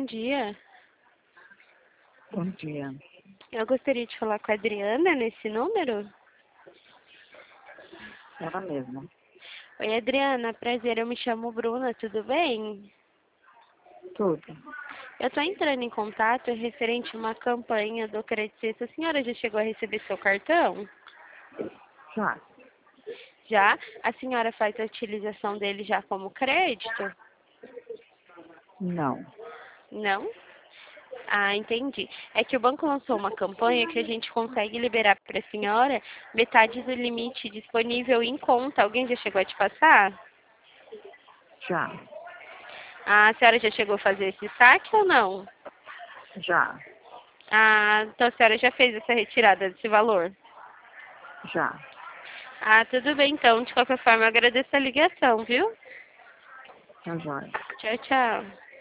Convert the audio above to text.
bom dia. Bom dia. Eu gostaria de falar com a Adriana nesse número. Ela mesma. Oi, Adriana, prazer, eu me chamo Bruna, tudo bem? Tudo. Eu estou entrando em contato referente a uma campanha do Crédito Sexta. A senhora já chegou a receber seu cartão? Já. Já? A senhora faz a utilização dele já como crédito? Não. Não? Ah, entendi. É que o banco lançou uma campanha que a gente consegue liberar para a senhora metade do limite disponível em conta. Alguém já chegou a te passar? Já. Ah, a senhora já chegou a fazer esse saque ou não? Já. Ah, então a senhora já fez essa retirada desse valor? Já. Ah, tudo bem então. De qualquer forma, eu agradeço a ligação, viu? Tá joia. Tchau, tchau.